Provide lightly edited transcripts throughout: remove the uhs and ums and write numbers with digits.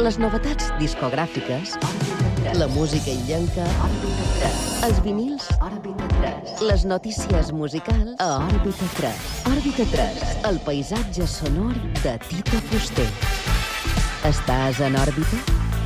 Les novetats discogràfiques, la música illenca, els vinils, les notícies musicals a Òrbita 3. Òrbita 3, el paisatge sonor de Tito Fuster. Estàs en òrbita?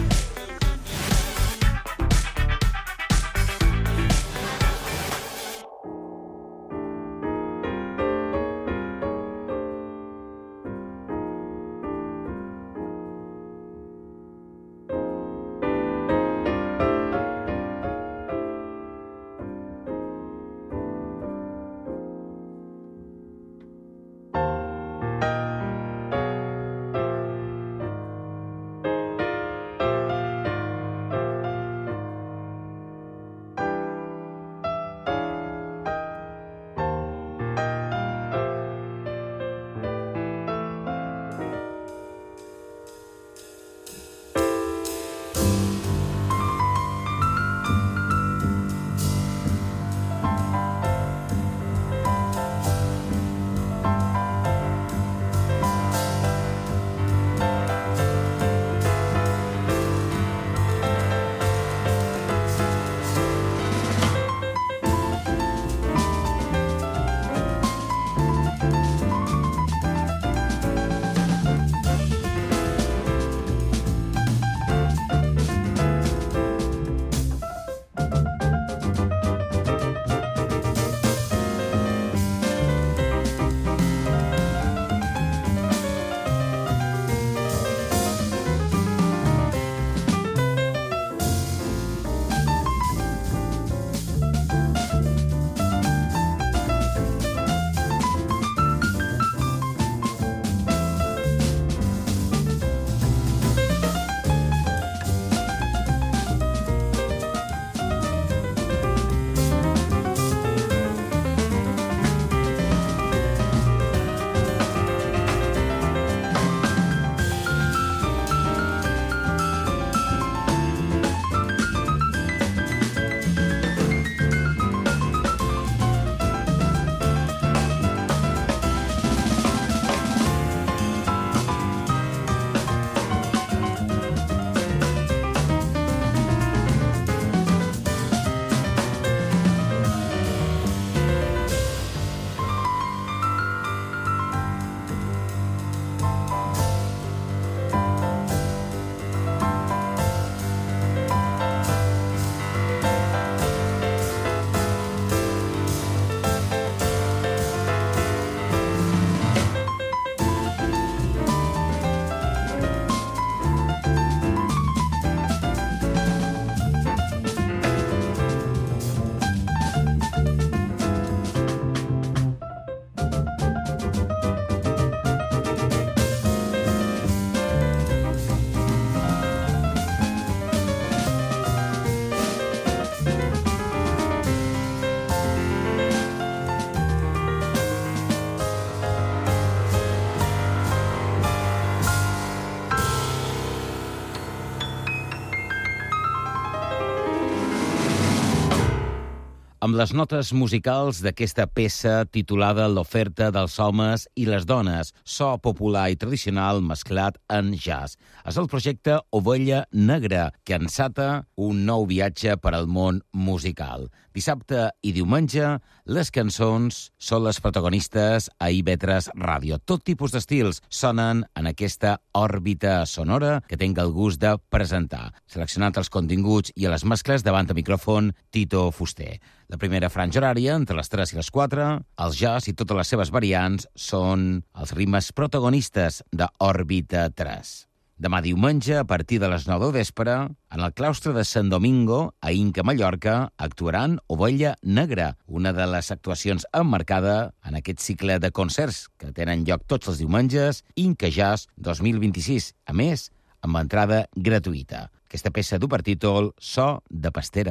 amb les notes musicals d'aquesta peça titulada L'oferta dels homes i les dones, so popular i tradicional mesclat en jazz. És el projecte Ovella Negra, que enceta un nou viatge per al món musical. Dissabte i diumenge, les cançons són les protagonistes a IB3 Ràdio. Tot tipus d'estils sonen en aquesta òrbita sonora que tinc el gust de presentar. Seleccionant els continguts i les mescles davant el micròfon Tito Fuster. La primera franja horària, entre les 3 i les 4, el jazz i totes les seves variants són els ritmes protagonistes d'Òrbita 3. Demà diumenge, a partir de les 9 del vespre, en el claustre de Sant Domingo, a Inca, Mallorca, actuaran Ovella Negra, una de les actuacions emmarcada en aquest cicle de concerts que tenen lloc tots els diumenges, Inca Jazz 2026, a més, amb entrada gratuïta. Aquesta peça du per títol So de Pastera.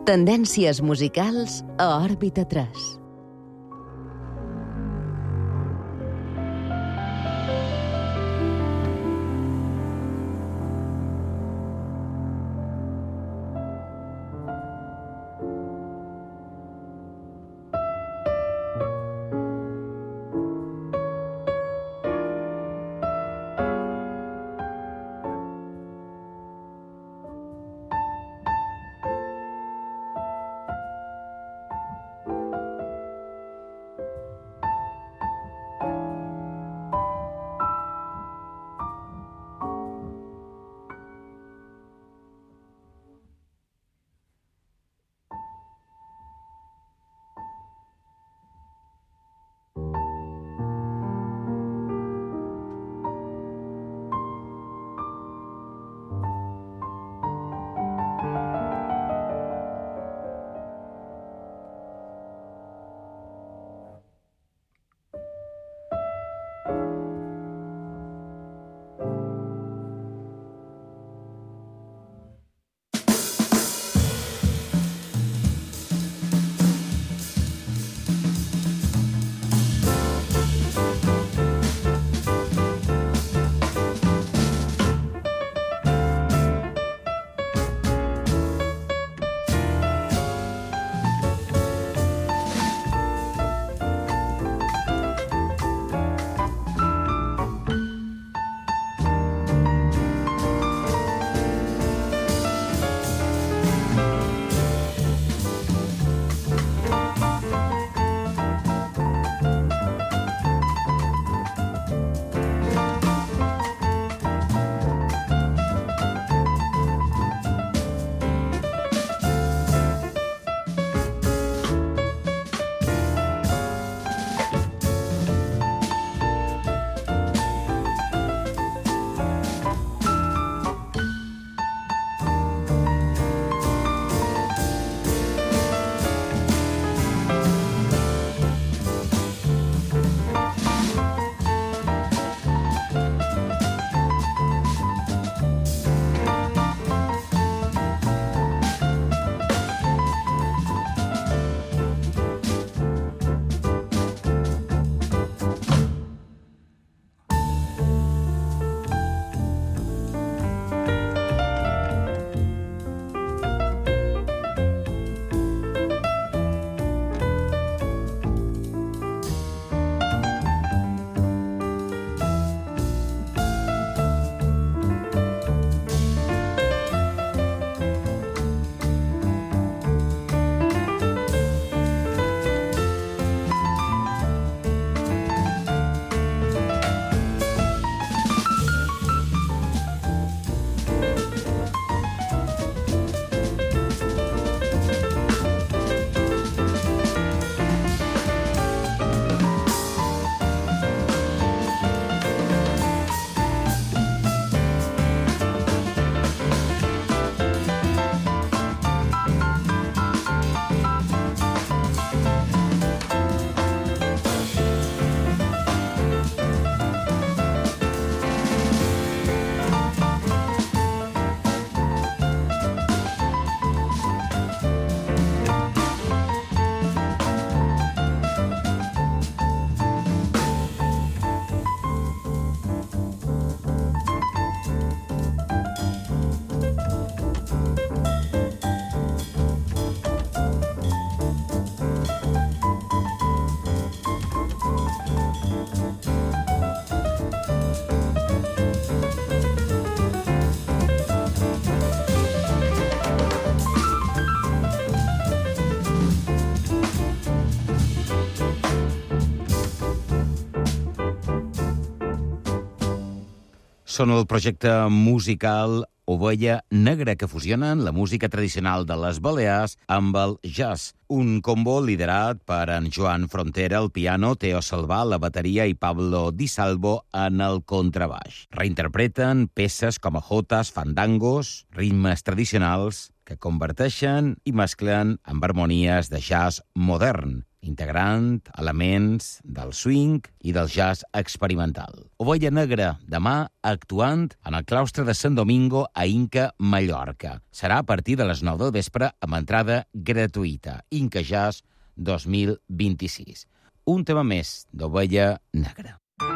Tendències musicals a Òrbita 3. Són el projecte musical Ovella Negra, que fusionen la música tradicional de les Balears amb el jazz. Un combo liderat per en Joan Frontera al piano, Teo Salvà a la bateria i Pablo Di Salvo en el contrabaix. Reinterpreten peces com a jotes, fandangos, ritmes tradicionals que converteixen i mesclen amb harmonies de jazz modern. integrant elements del swing i del jazz experimental. Ovella Negra, demà actuant en el claustre de Sant Domingo a Inca, Mallorca. Serà a partir de les 9 del vespre amb entrada gratuïta. Inca Jazz 2026. Un tema més d'Ovella Negra.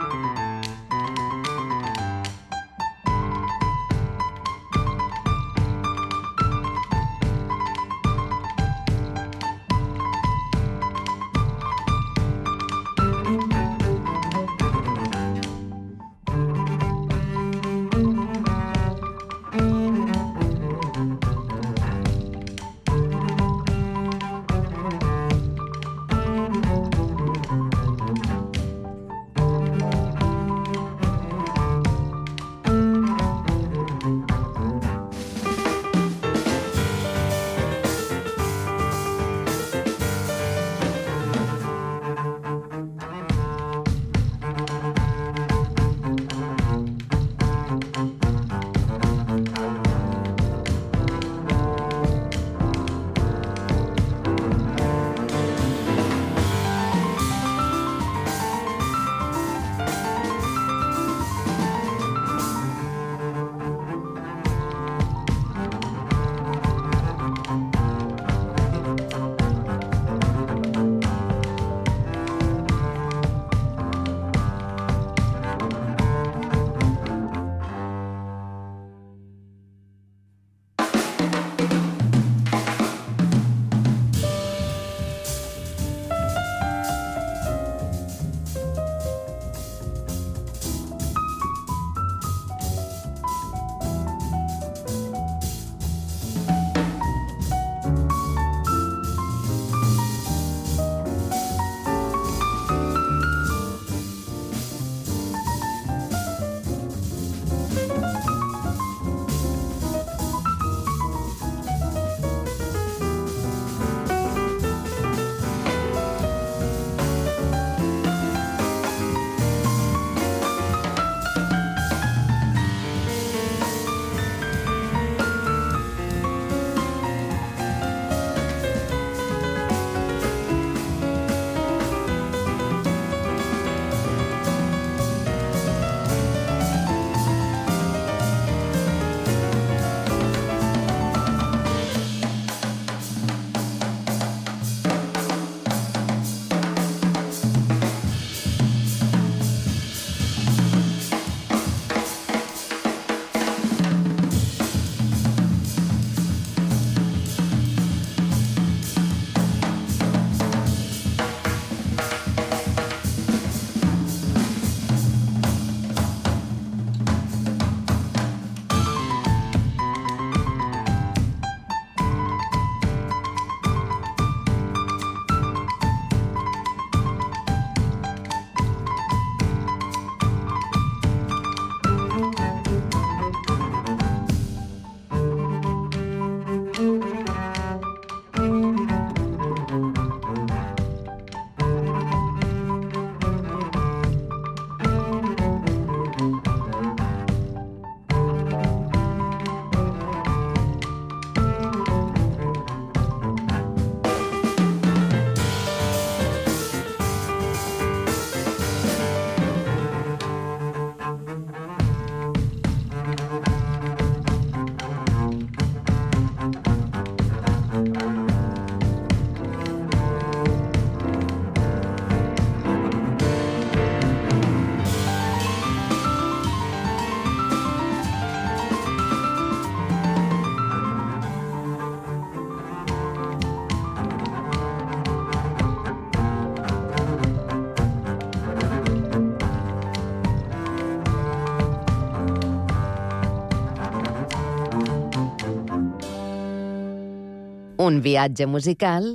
Un viatge musical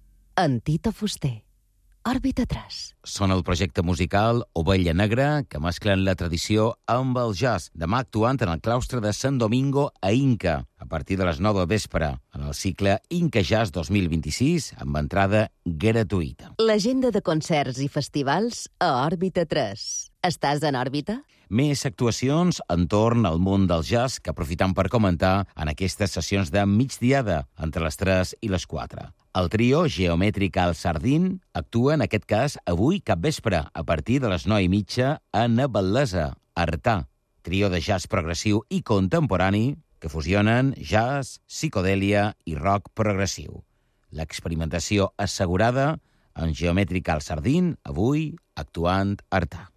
en Tito Fuster. Òrbita 3. Són el projecte musical Ovella Negra, que mesclen la tradició amb el jazz, demà actuant en el claustre de Sant Domingo a Inca, a partir de les 9 del vespre, en el cicle Inca Jazz 2026, amb entrada gratuïta. L'agenda de concerts i festivals a Òrbita 3. Estàs en òrbita? Més actuacions entorn al món del jazz que aprofitam per comentar en aquestes sessions de migdiada entre les 3 i les 4. El trio Geometrical Sardine actua en aquest cas avui capvespre a partir de les 9:30 a Na Bellesa, Artà. Trio de jazz progressiu i contemporani que fusionen jazz, psicodèlia i rock progressiu. L'experimentació assegurada en Geometrical Sardine, avui actuant a Artà.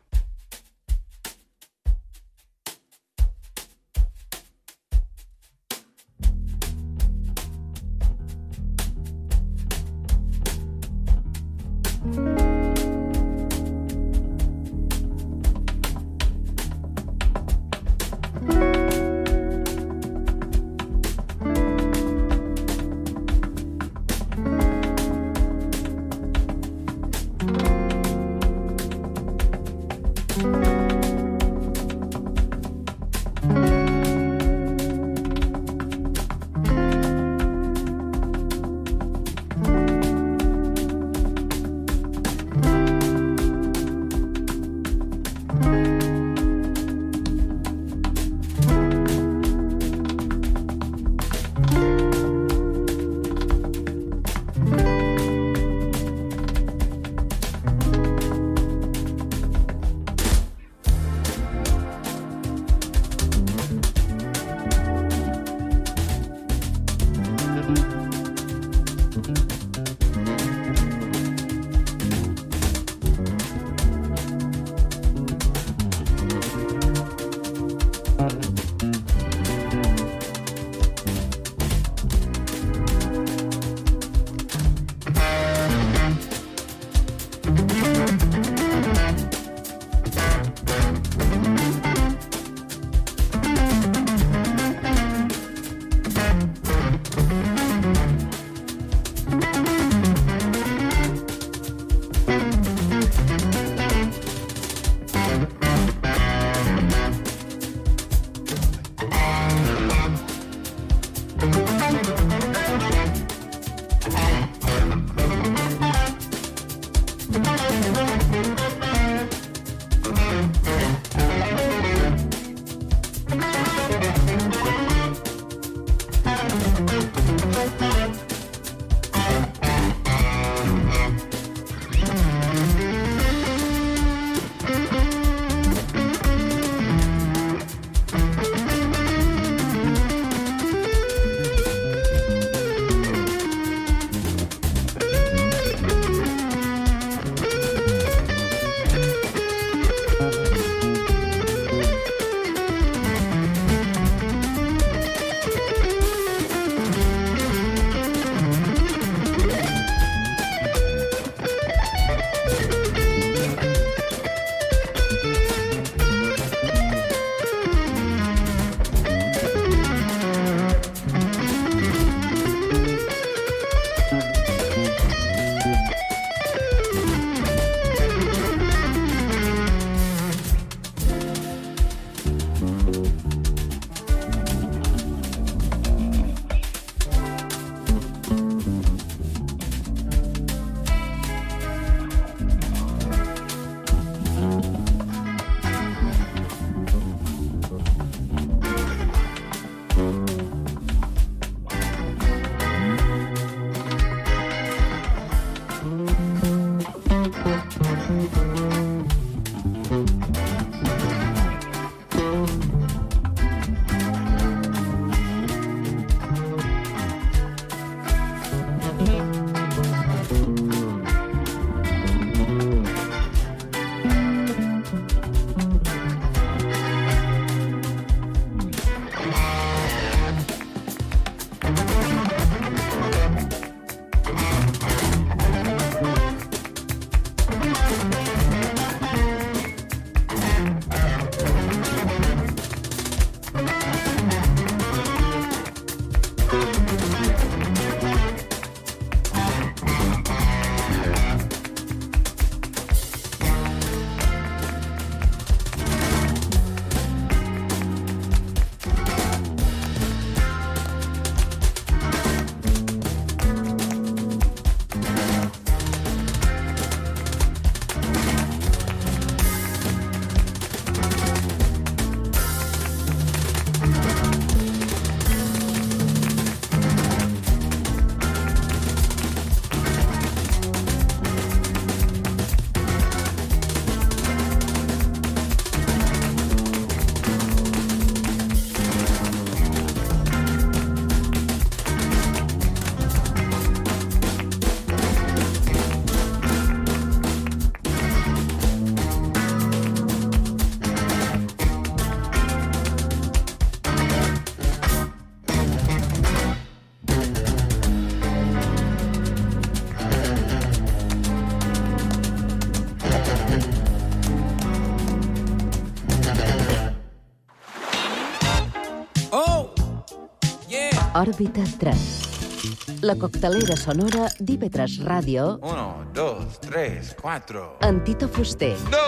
Òrbita 3. La coctelera sonora d'IV3 Ràdio. 1, 2, 3, 4. Amb Tito Fuster. No!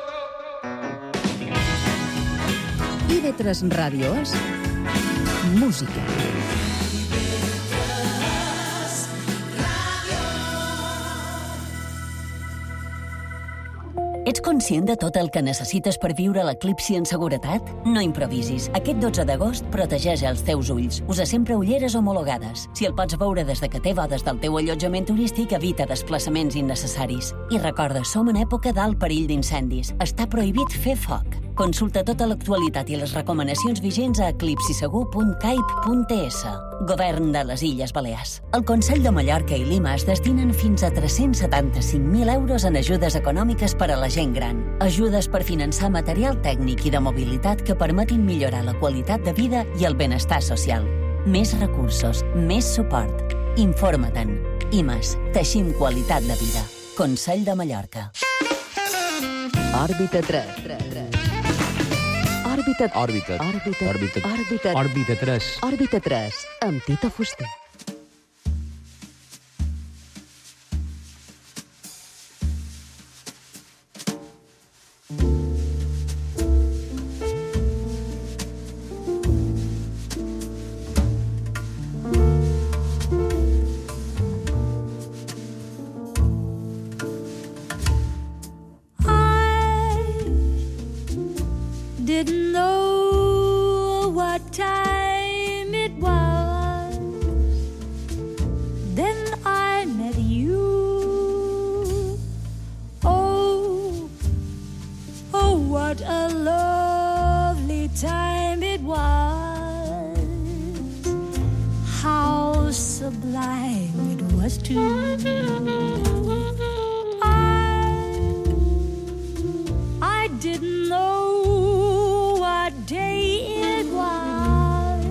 IV3 Ràdio és música. Ets conscient de tot el que necessites per viure l'eclipsi en seguretat? No improvisis. Aquest 12 d'agost protegeix els teus ulls. Usa sempre ulleres homologades. Si el pots veure des de que té des del teu allotjament turístic, evita desplaçaments innecessaris. I recorda, som en època d'alt perill d'incendis. Està prohibit fer foc. Consulta tota l'actualitat i les recomanacions vigents a eclipsisegur.caip.es. Govern de les Illes Balears. El Consell de Mallorca i Lima es destinen fins a 375.000 euros en ajudes econòmiques per a la gent gran. Ajudes per finançar material tècnic i de mobilitat que permetin millorar la qualitat de vida i el benestar social. Més recursos, més suport. Informa-te'n. IMAS. Teixim qualitat de vida. Consell de Mallorca. Òrbita 3. Òrbita 3, amb Tito Fuster. Didn't know what time it was. Then I met you. Oh, what a lovely time it was. How sublime it was too. I didn't know day it was.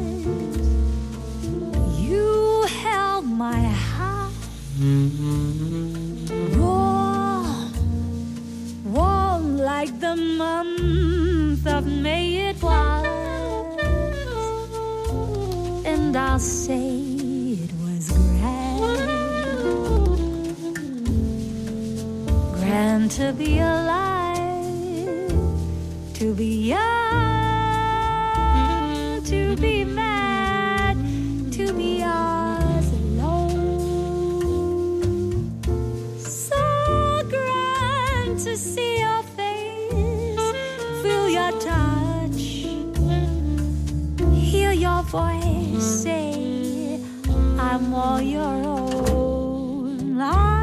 You held my hand, warm like the month of May it was. And I'll say it was grand to be alive, to be young, to be mad, to be ours alone. So grand to see your face, feel your touch, hear your voice say, I'm all your own.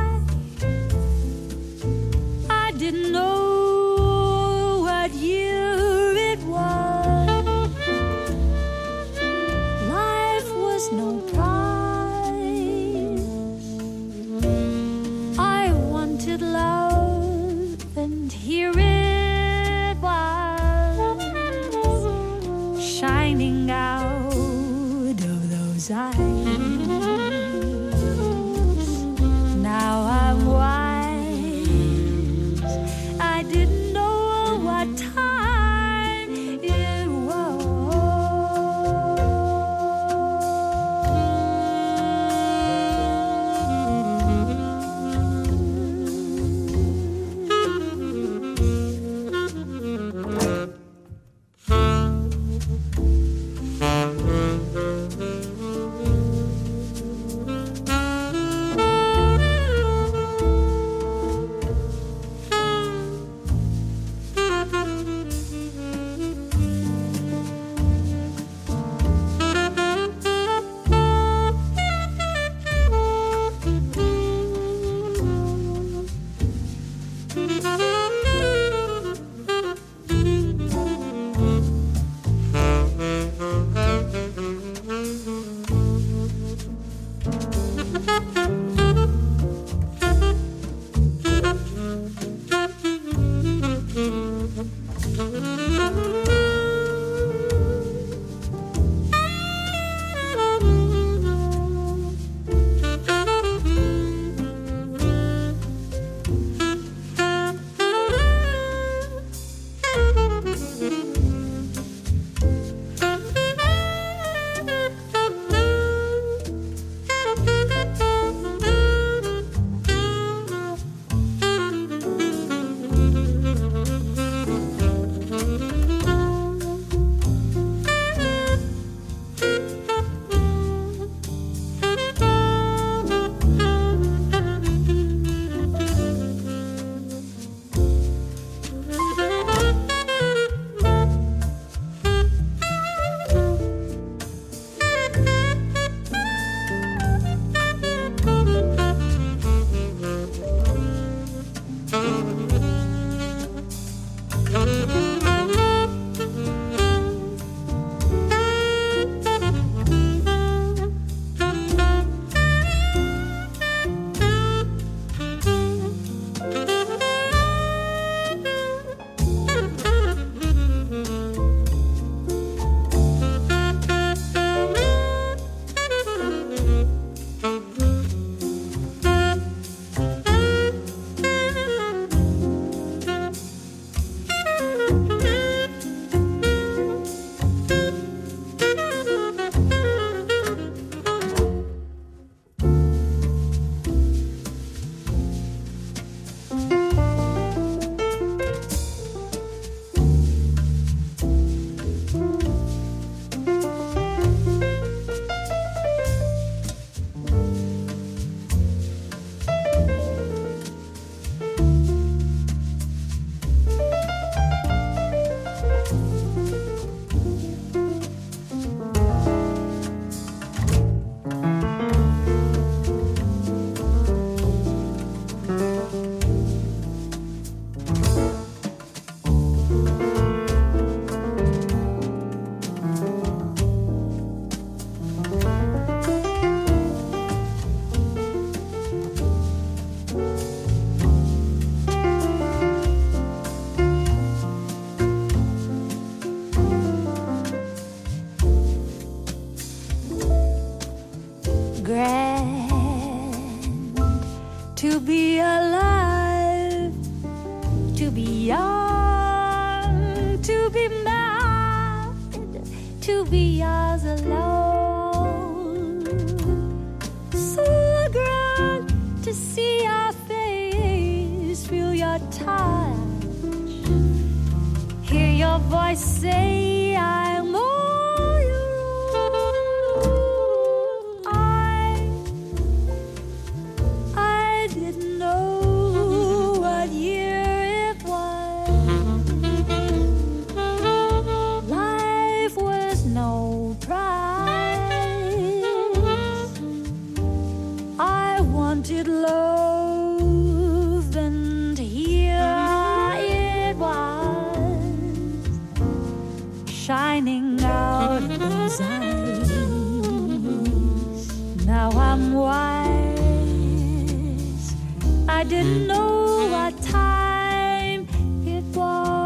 I didn't know what year it was. No prize. I wanted love, and here it was, shining out of those eyes. Now I'm wise. I didn't know what time it was. to be yours alone. So grand to see your face, feel your touch, hear your voice say I'm all your own. I didn't know what year it was. Life was no prize. I wanted love, and here it was, shining out of those eyes. Now I'm wise. I didn't know what time it was.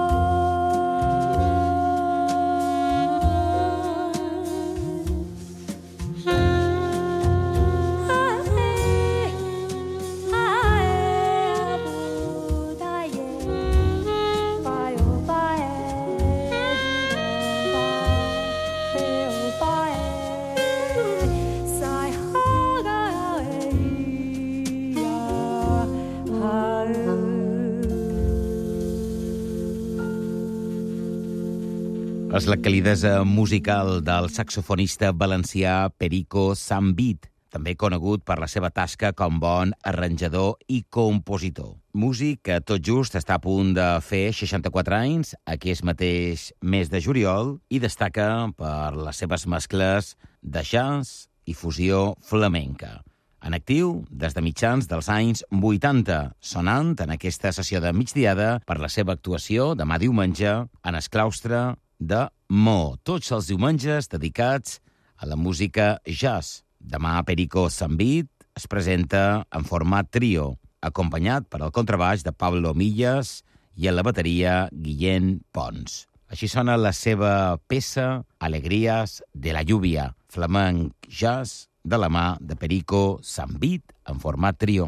És la calidesa musical del saxofonista valencià Perico Sambit, també conegut per la seva tasca com bon arranjador i compositor. Músic que tot just està a punt de fer 64 anys, aquest mateix mes de juliol, i destaca per les seves mescles de jazz i fusió flamenca. En actiu des de mitjans dels anys 80, sonant en aquesta sessió de migdiada per la seva actuació demà diumenge en el claustre de Mo, tots els diumenges dedicats a la música jazz. Demà Perico Sambit es presenta en format trio, acompanyat per al contrabaix de Pablo Millas i a la bateria Guillén Pons. Així sona la seva peça Alegrías de la lluvia, flamenc jazz de la mà de Perico Sambit en format trio.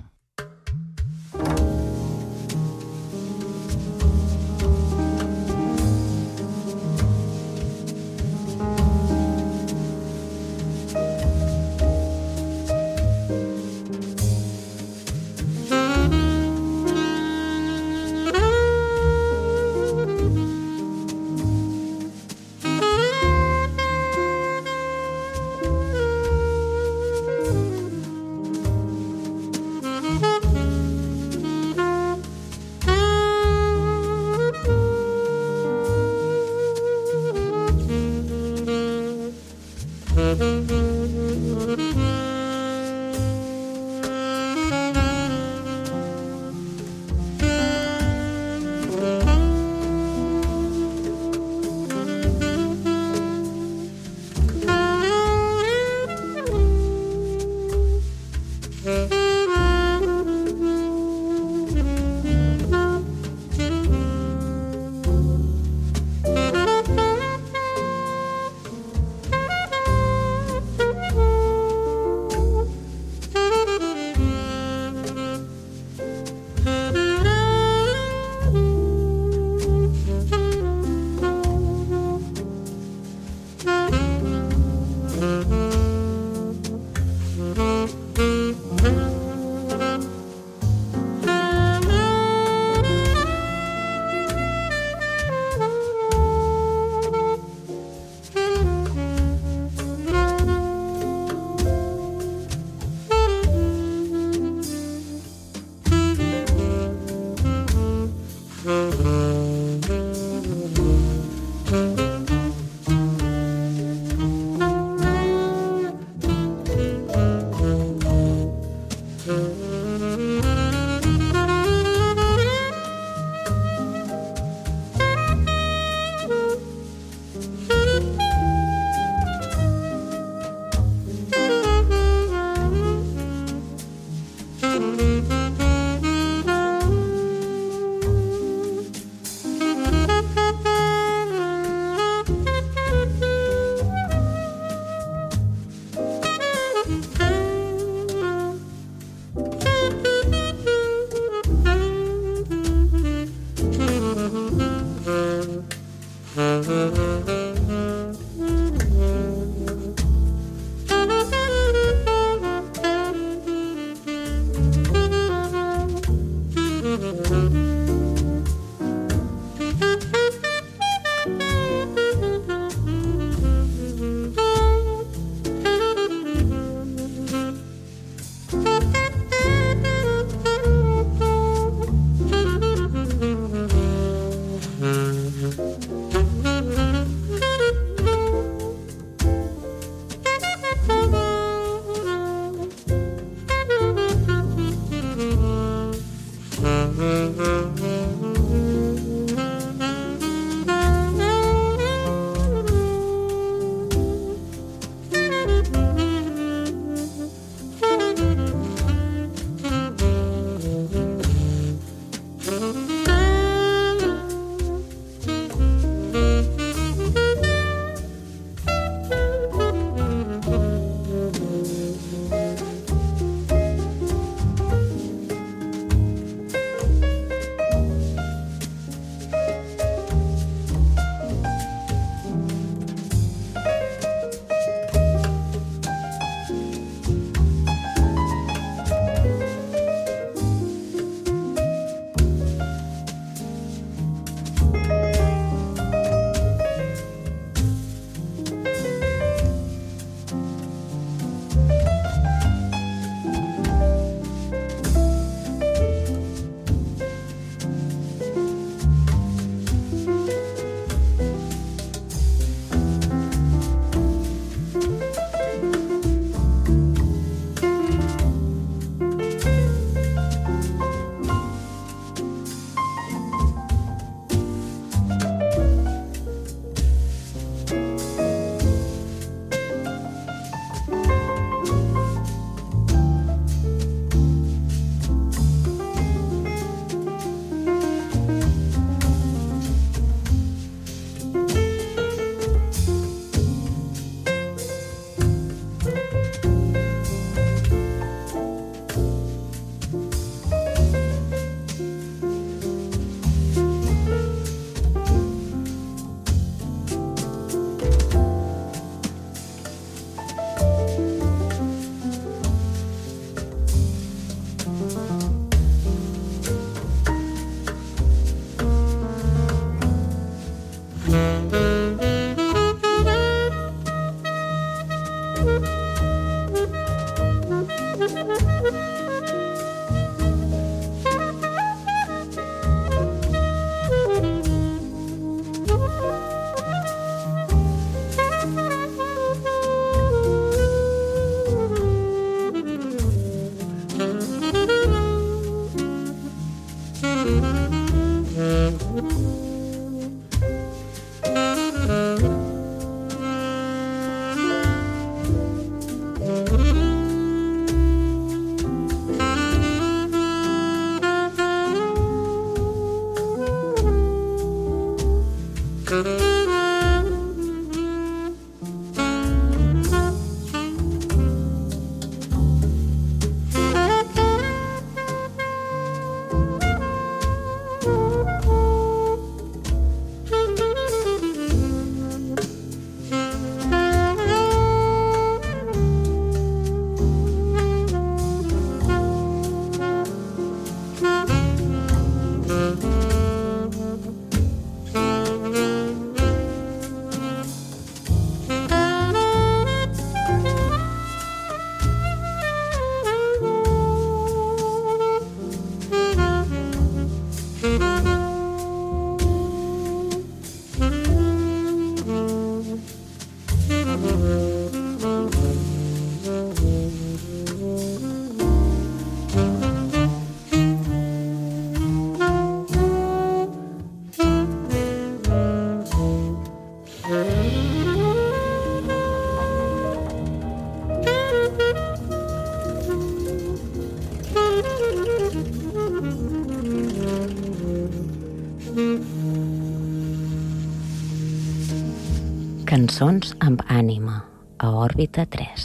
Cançons amb ànima, a Òrbita 3.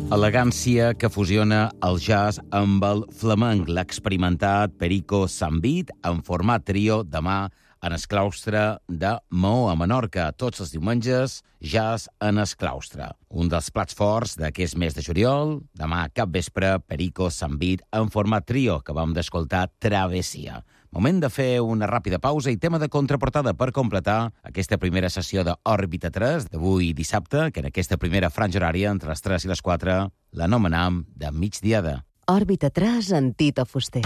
Elegància que fusiona el jazz amb el flamenc. L'ha experimentat Perico Sambit en format trio demà en el claustre de Maó, a Menorca. Tots els diumenges, jazz en el claustre. Un dels plats forts d'aquest mes de juliol, demà cap vespre, Perico Sambit en format trio, que vam d'escoltar Travessia. Moment de fer una ràpida pausa i tema de contraportada per completar aquesta primera sessió d'Òrbita 3 d'avui dissabte, que en aquesta primera franja horària entre les 3 i les 4 l'anomenam de migdiada. Òrbita 3 en Tito Fuster.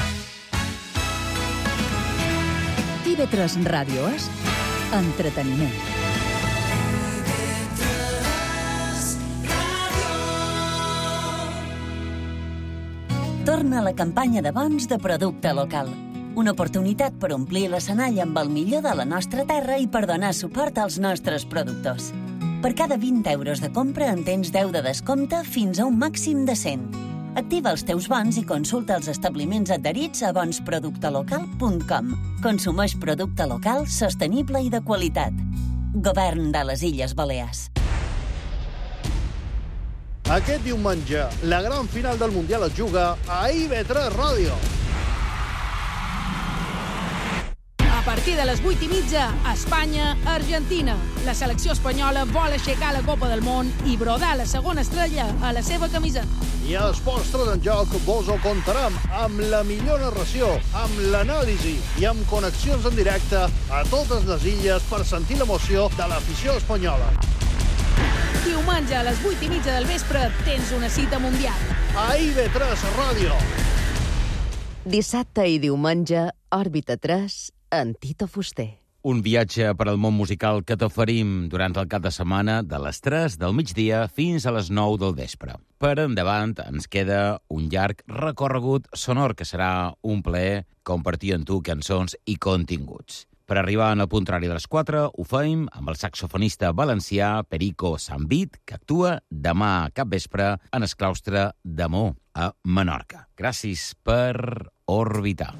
TV3 Ràdio és entreteniment. Torna la campanya de bons de producte local. Una oportunitat per omplir l'escenari amb el millor de la nostra terra i per donar suport als nostres productors. Per cada 20 euros de compra en tens 10 de descompte fins a un màxim de 100. Activa els teus bons i consulta els establiments adherits a bonsproductelocal.com. Consumeix producte local, sostenible i de qualitat. Govern de les Illes Balears. Aquest diumenge, la gran final del Mundial es juga a IB3 Ràdio. A partir de les 8:30, Espanya-Argentina. La selecció espanyola vol aixecar la Copa del Món i brodar la segona estrella a la seva camiseta. I a Esports 3 en Joc vos ho contarem amb la millor narració, amb l'anàlisi i amb connexions en directe a totes les illes per sentir l'emoció de l'afició espanyola. Diumenge a les 8:30 del vespre tens una cita mundial. A IB3 Ràdio. Dissabte i diumenge, Òrbita 3 en Tito Fuster. Un viatge per al món musical que t'oferim durant el cap de setmana de les 3 del migdia fins a les 9 del vespre. Per endavant ens queda un llarg recorregut sonor que serà un plaer compartir amb tu cançons i continguts. Per arribar en el punt horari de les 4 ho feim amb el saxofonista valencià Perico Sambit, que actua demà cap vespre en el claustre de Maó, a Menorca. Gràcies per orbitar.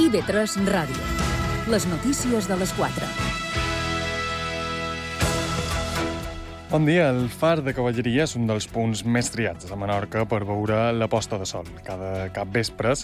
TV3 Ràdio. Les notícies de les 4. Bon dia. El far de Cavalleria és un dels punts més triats de Menorca per veure la posta de sol. Cada capvespre